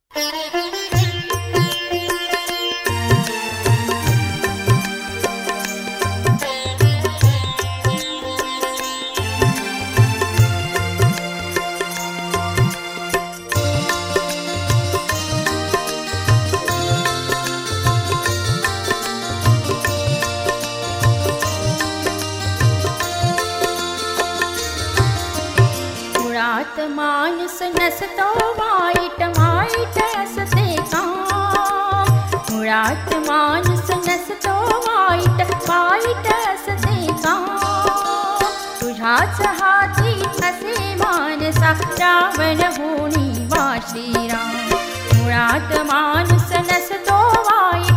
मुळात माणूस नसतो वाईट वाईट असते काम. मुळात माणूस नसतो वाईट वाईट असते काम. तुझ्याच हाती असे मानसा रावण होणी वा श्रीराम. मुळात माणूस नसतो वाईट.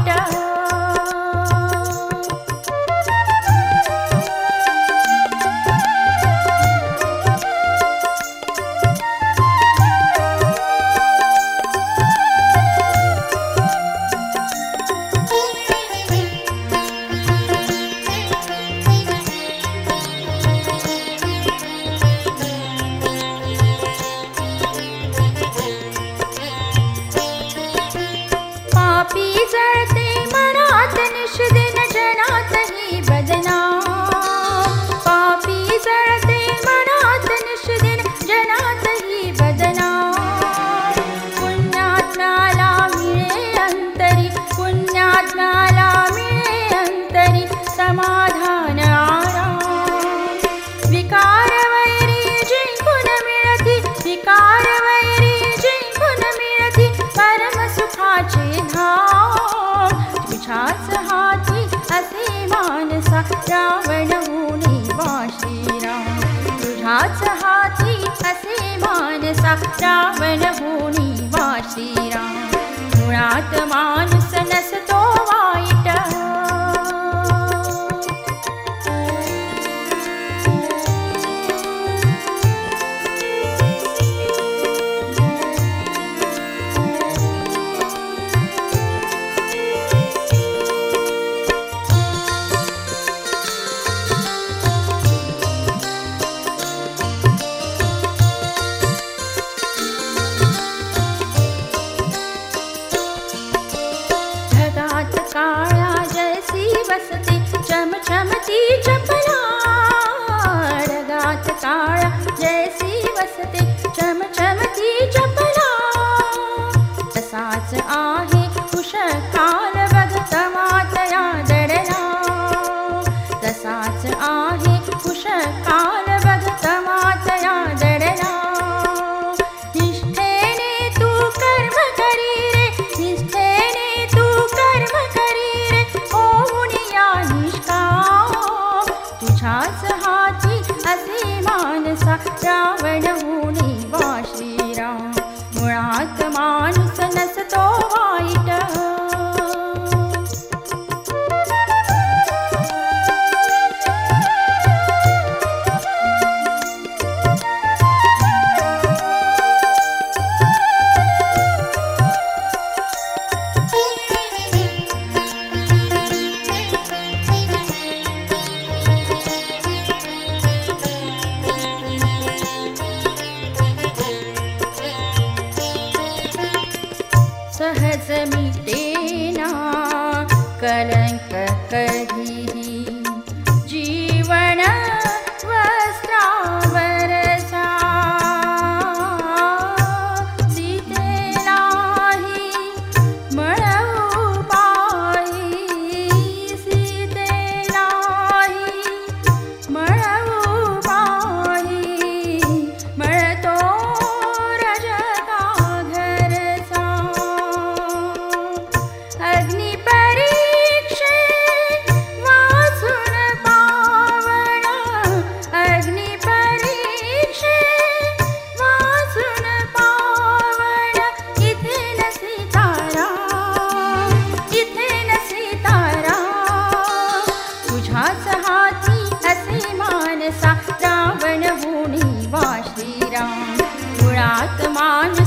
जळते मनात निषदिन जनातही बदनाम. पापी जळते मनात निषदिन जनातही बदनाम. पुण्यात्म्याला मिळे अंतरी पुण्यात्म्याला मिळे अंतरी समाधान आराम. विकार वैरी जिंकून मिळती विकार वैरी जिंकून मिळती परम सुखाचे धाम. तुझ्याच हाती असे मानसा रावण होणी वा श्रीराम. तुझ्याच हाती असे मानसा रावण होणी वा श्रीराम. मुळात माणूस नसतो वाईट. काळा जैसी बसते चमचमती चपला. ढगात काळा जैसी बसते चमचमती चपला. तसाच आहे कुशकाल बघ तमातया दडला. तसाच आहे कुशकाल बघ तमातया दडला. निष्ठेने तू कर्म करी रे निष्ठेने तू कर्म करी रे होऊनिया निष्काम. तुझ्याच हाती असे मानसा रावण होणी वा श्रीराम. मुळात माणूस नसतो वाईट. सहज मिटेना कलंक कधीही. जीवन वस्त्रावरचा सीतेलाही मळवू पाही. सीतेलाही मळवू पाही. मळतो अग्निपरीक्षे वाचून पावण. अग्निपरीक्षे वाचून पावण. इथे न सीताराम इथे न सीताराम. तुझ्याच हाती असे मानसा रावण होणी वा श्रीराम. मुळात मान